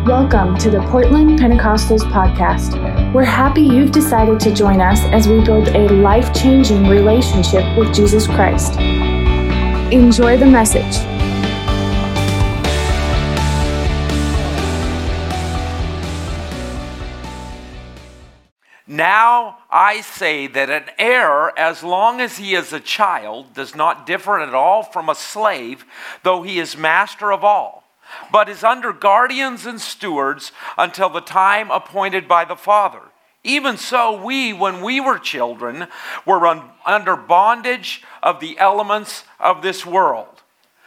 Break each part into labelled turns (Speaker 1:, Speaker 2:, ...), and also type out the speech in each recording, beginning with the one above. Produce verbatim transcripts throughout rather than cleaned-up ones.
Speaker 1: Welcome to the Portland Pentecostals podcast. We're happy you've decided to join us as we build a life-changing relationship with Jesus Christ. Enjoy the message.
Speaker 2: Now I say that an heir, as long as he is a child, does not differ at all from a slave, though he is master of all, but is under guardians and stewards until the time appointed by the Father. Even so, we, when we were children, were un- under bondage of the elements of this world.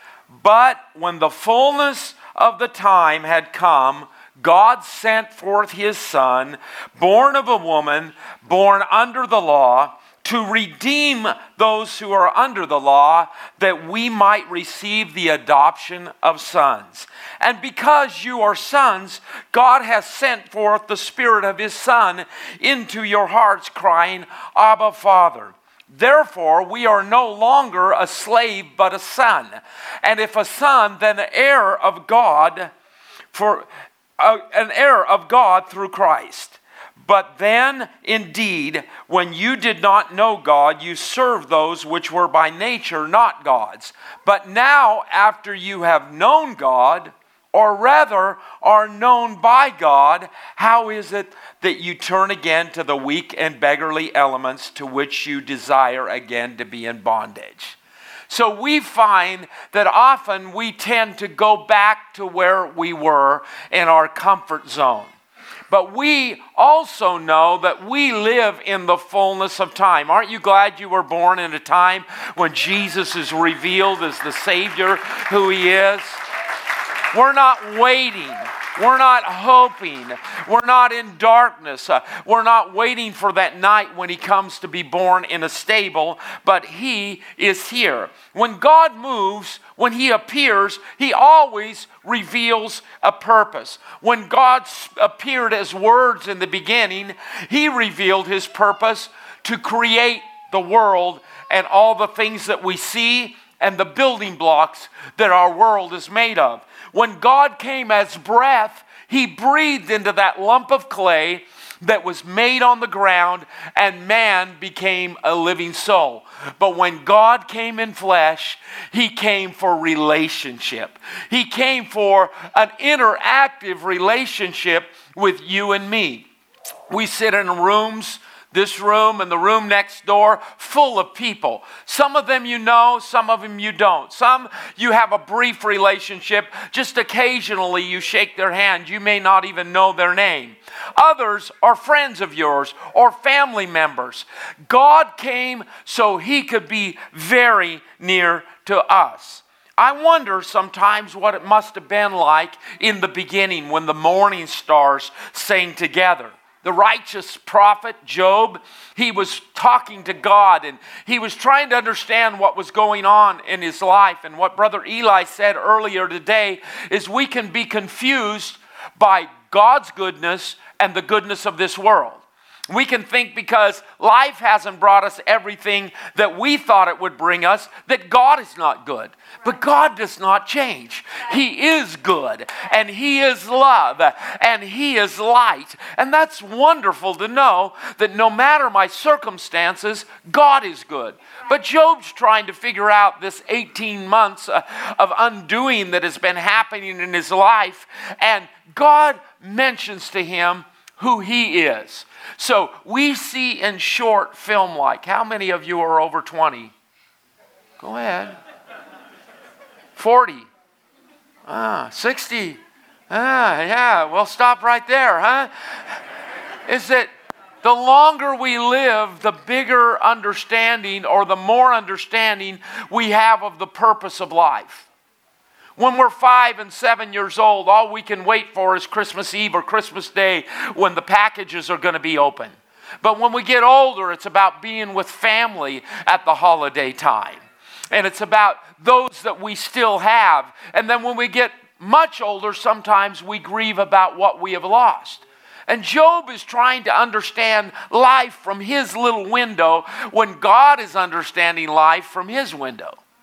Speaker 2: But when the fullness of the time had come, God sent forth his Son, born of a woman, born under the law, to redeem those who are under the law, that we might receive the adoption of sons. And because you are sons, God has sent forth the Spirit of his Son into your hearts, crying, Abba, Father. Therefore, we are no longer a slave, but a son. And if a son, then an heir of God, for uh, an heir of God through Christ. But then, indeed, when you did not know God, you served those which were by nature not God's. But now, after you have known God, or rather are known by God, how is it that you turn again to the weak and beggarly elements to which you desire again to be in bondage? So we find that often we tend to go back to where we were in our comfort zone. But we also know that we live in the fullness of time. Aren't you glad you were born in a time when Jesus is revealed as the Savior who he is? We're not waiting. We're not hoping. We're not in darkness. Uh, we're not waiting for that night when he comes to be born in a stable, but he is here. When God moves, when he appears, he always reveals a purpose. When God appeared as words in the beginning, he revealed his purpose to create the world and all the things that we see and the building blocks that our world is made of. When God came as breath, he breathed into that lump of clay that was made on the ground, and man became a living soul. But when God came in flesh, he came for relationship. He came for an interactive relationship with you and me. We sit in rooms, this room and the room next door, full of people. Some of them you know, some of them you don't. Some you have a brief relationship. Just occasionally you shake their hand. You may not even know their name. Others are friends of yours or family members. God came so he could be very near to us. I wonder sometimes what it must have been like in the beginning when the morning stars sang together. The righteous prophet Job, he was talking to God and he was trying to understand what was going on in his life. And what Brother Eli said earlier today is we can be confused by God's goodness and the goodness of this world. We can think because life hasn't brought us everything that we thought it would bring us, that God is not good. But God does not change. He is good, and he is love, and he is light. And that's wonderful to know that no matter my circumstances, God is good. But Job's trying to figure out this eighteen months of undoing that has been happening in his life, and God mentions to him who he is. So we see in short film like, how many of you are over twenty? Go ahead. forty. Ah, sixty. Ah, yeah, well, stop right there, huh? Is that the longer we live, the bigger understanding or the more understanding we have of the purpose of life. When we're five and seven years old, all we can wait for is Christmas Eve or Christmas Day when the packages are going to be open. But when we get older, it's about being with family at the holiday time. And it's about those that we still have. And then when we get much older, sometimes we grieve about what we have lost. And Job is trying to understand life from his little window when God is understanding life from his window.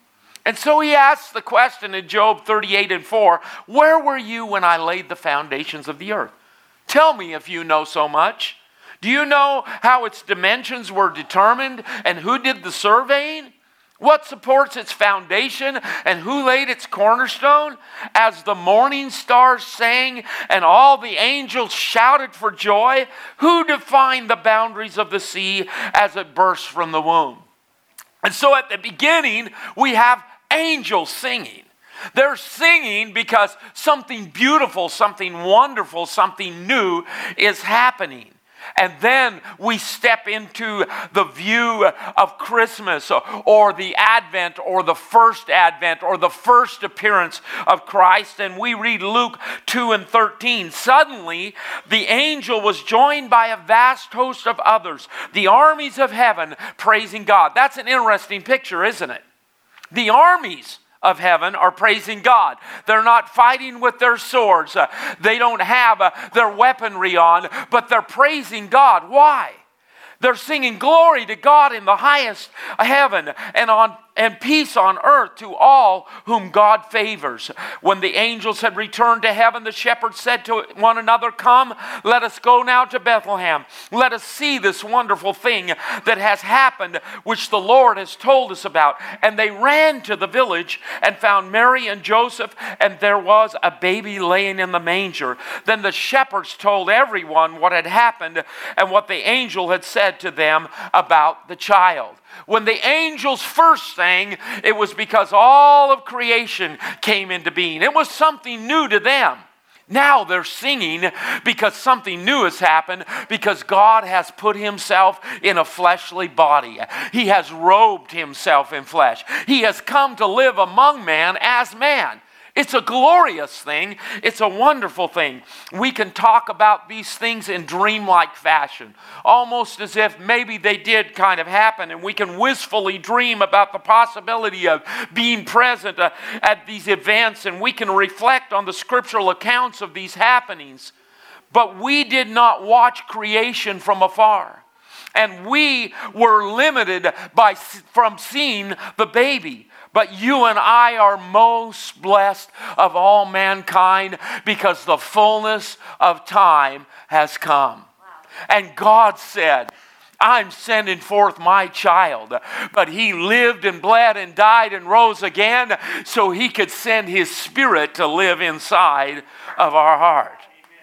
Speaker 2: And so he asks the question in Job thirty-eight and four, where were you when I laid the foundations of the earth? Tell me if you know so much. Do you know how its dimensions were determined and who did the surveying? What supports its foundation and who laid its cornerstone? As the morning stars sang and all the angels shouted for joy, who defined the boundaries of the sea as it burst from the womb? And so at the beginning, we have angels singing. They're singing because something beautiful, something wonderful, something new is happening. And then we step into the view of Christmas or the Advent or the first Advent or the first appearance of Christ. And we read Luke two and thirteen. Suddenly, the angel was joined by a vast host of others, the armies of heaven praising God. That's an interesting picture, isn't it? The armies of heaven are praising God. They're not fighting with their swords. Uh, they don't have uh, their weaponry on, but they're praising God. Why? They're singing glory to God in the highest heaven and on and peace on earth to all whom God favors. When the angels had returned to heaven, the shepherds said to one another, come, let us go now to Bethlehem. Let us see this wonderful thing that has happened, which the Lord has told us about. And they ran to the village and found Mary and Joseph, and there was a baby laying in the manger. Then the shepherds told everyone what had happened and what the angel had said to them about the child. When the angels first sang, it was because all of creation came into being. It was something new to them. Now they're singing because something new has happened, because God has put himself in a fleshly body. He has robed himself in flesh. He has come to live among man as man. It's a glorious thing. It's a wonderful thing. We can talk about these things in dreamlike fashion, almost as if maybe they did kind of happen, and we can wistfully dream about the possibility of being present uh, at these events, and we can reflect on the scriptural accounts of these happenings. But we did not watch creation from afar. And we were limited by from seeing the baby. But you and I are most blessed of all mankind because the fullness of time has come. Wow. And God said, I'm sending forth my child. But he lived and bled and died and rose again so he could send his spirit to live inside of our heart.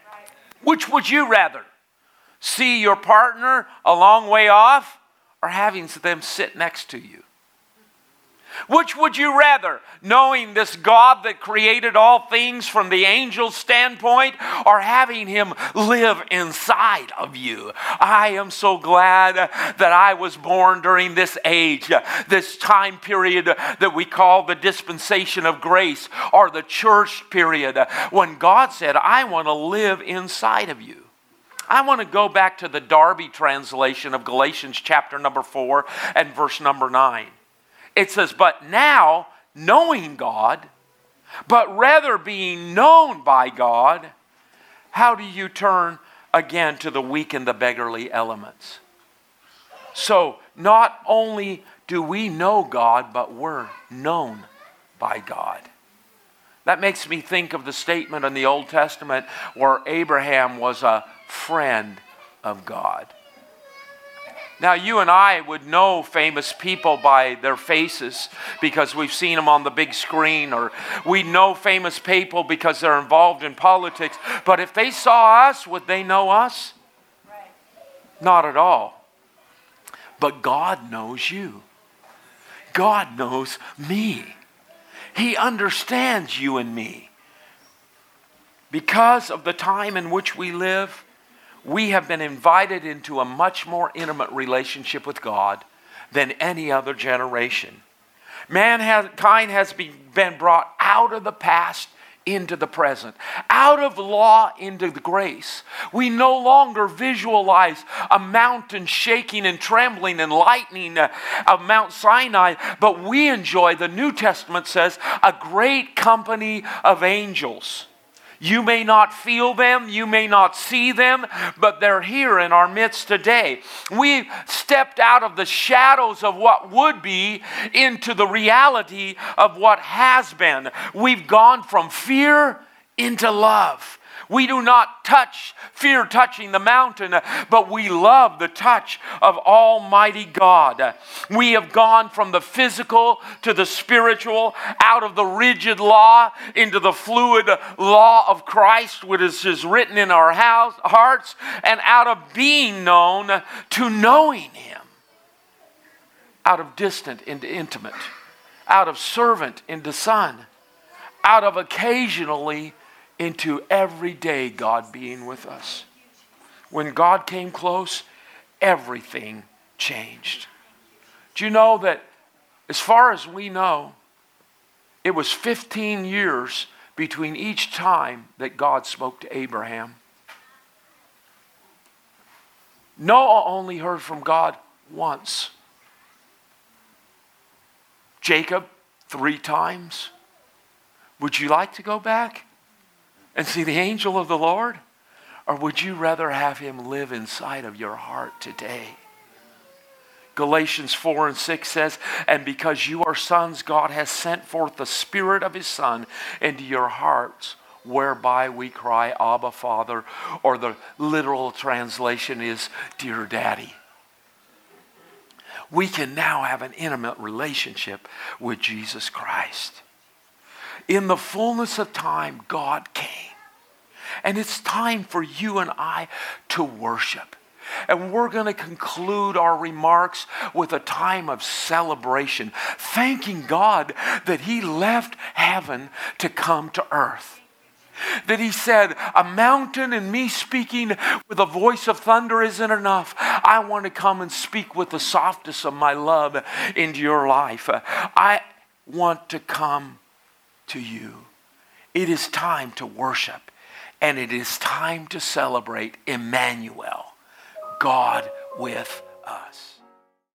Speaker 2: Which would you rather? See your partner a long way off or having them sit next to you? Which would you rather, knowing this God that created all things from the angel's standpoint, or having him live inside of you? I am so glad that I was born during this age, this time period that we call the dispensation of grace, or the church period, when God said, I want to live inside of you. I want to go back to the Darby translation of Galatians chapter number four and verse number nine. It says, but now, knowing God, but rather being known by God, how do you turn again to the weak and the beggarly elements? So, not only do we know God, but we're known by God. That makes me think of the statement in the Old Testament where Abraham was a friend of God. Now, you and I would know famous people by their faces because we've seen them on the big screen, or we know famous people because they're involved in politics. But if they saw us, would they know us? Right. Not at all. But God knows you. God knows me. He understands you and me. Because of the time in which we live, we have been invited into a much more relationship with God than any other generation. Mankind has been brought out of the past into the present, out of law into the grace. We no longer visualize a mountain shaking and trembling and lightning of Mount Sinai, but we enjoy, the New Testament says, a great company of angels. You may not feel them, you may not see them, but they're here in our midst today. We've stepped out of the shadows of what would be into the reality of what has been. We've gone from fear into love. We do not touch fear touching the mountain, but we love the touch of Almighty God. We have gone from the physical to the spiritual, out of the rigid law into the fluid law of Christ, which is written in our house, hearts, and out of being known to knowing Him. Out of distant into intimate, out of servant into son, out of occasionally into everyday God being with us. When God came close, everything changed. Do you know that as far as we know, it was fifteen years between each time that God spoke to Abraham? Noah only heard from God once. Jacob, three times. Would you like to go back and see the angel of the Lord? Or would you rather have Him live inside of your heart today? Galatians four and six says, and because you are sons, God has sent forth the Spirit of His Son into your hearts, whereby we cry, Abba, Father, or the literal translation is, Dear Daddy. We can now have an intimate relationship with Jesus Christ. In the fullness of time, God came. And it's time for you and I to worship. And we're going to conclude our remarks with a time of celebration, thanking God that He left heaven to come to earth. That He said, a mountain and me speaking with a voice of thunder isn't enough. I want to come and speak with the softness of my love into your life. I want to come to you. It is time to worship, and it is time to celebrate Emmanuel, God with us.